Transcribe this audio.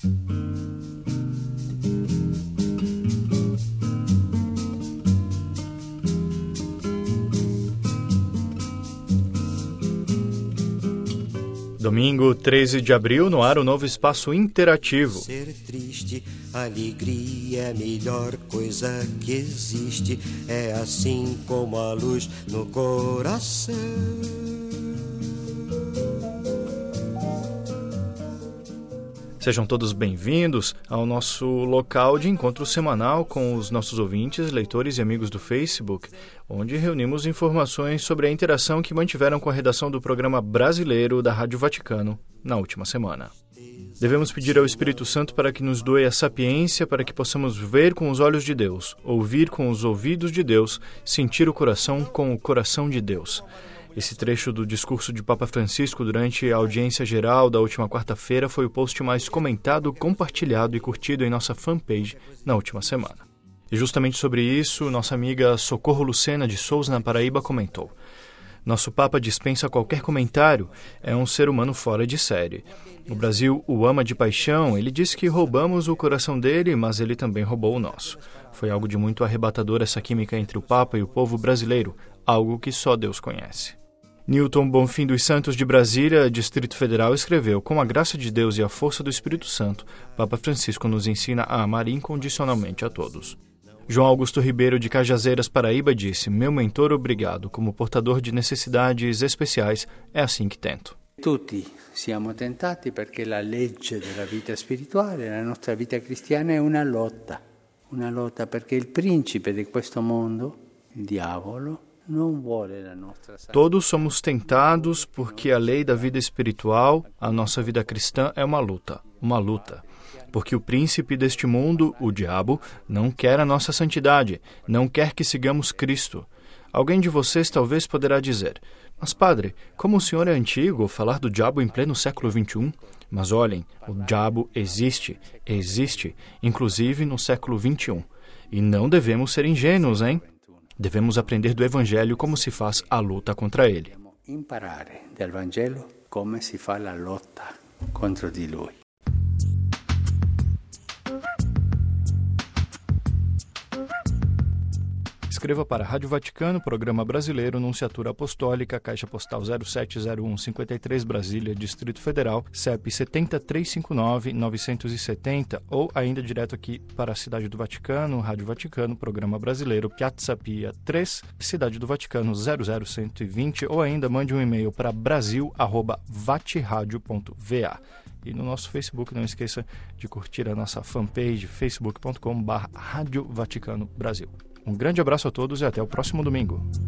Domingo, 13 de abril, no ar o novo espaço interativo. Ser triste, alegria é a melhor coisa que existe. É assim como a luz no coração. Sejam todos bem-vindos ao nosso local de encontro semanal com os nossos ouvintes, leitores e amigos do Facebook, onde reunimos informações sobre a interação que mantiveram com a redação do programa brasileiro da Rádio Vaticano na última semana. Devemos pedir ao Espírito Santo para que nos doe a sapiência para que possamos ver com os olhos de Deus, ouvir com os ouvidos de Deus, sentir o coração com o coração de Deus. Esse trecho do discurso de Papa Francisco durante a audiência geral da última quarta-feira foi o post mais comentado, compartilhado e curtido em nossa fanpage na última semana. E justamente sobre isso, nossa amiga Socorro Lucena de Souza, na Paraíba, comentou: "Nosso Papa dispensa qualquer comentário, é um ser humano fora de série. O Brasil o ama de paixão, ele diz que roubamos o coração dele, mas ele também roubou o nosso. Foi algo de muito arrebatador essa química entre o Papa e o povo brasileiro, algo que só Deus conhece." Newton Bonfim dos Santos de Brasília, Distrito Federal, escreveu: "Com a graça de Deus e a força do Espírito Santo, Papa Francisco nos ensina a amar incondicionalmente a todos." João Augusto Ribeiro de Cajazeiras, Paraíba, disse: "Meu mentor, obrigado. Como portador de necessidades especiais, é assim que tento." Tutti siamo tentati perché la legge della vita spirituale, la nostra vita cristiana è una lotta perché il principe di questo mondo, il diavolo, Todos somos tentados porque a lei da vida espiritual, a nossa vida cristã, é uma luta. Porque o príncipe deste mundo, o diabo, não quer a nossa santidade, não quer que sigamos Cristo. Alguém de vocês talvez poderá dizer: "Mas padre, como o senhor é antigo, falar do diabo em pleno século XXI? Mas olhem, o diabo existe, inclusive no século XXI. E não devemos ser ingênuos, hein? Devemos aprender do Evangelho como se faz a luta contra ele." Imparare dal Vangelo come si fa la lotta contro di lui. Escreva para a Rádio Vaticano, Programa Brasileiro, Nunciatura Apostólica, Caixa Postal 070153, Brasília, Distrito Federal, CEP 70359-970, ou ainda direto aqui para a Cidade do Vaticano, Rádio Vaticano, Programa Brasileiro, Piazza Pia 3, Cidade do Vaticano 00120, ou ainda mande um e-mail para brasil@vatradio.va. E no nosso Facebook, não esqueça de curtir a nossa fanpage, facebook.com/Rádio Vaticano Brasil. Um grande abraço a todos e até o próximo domingo.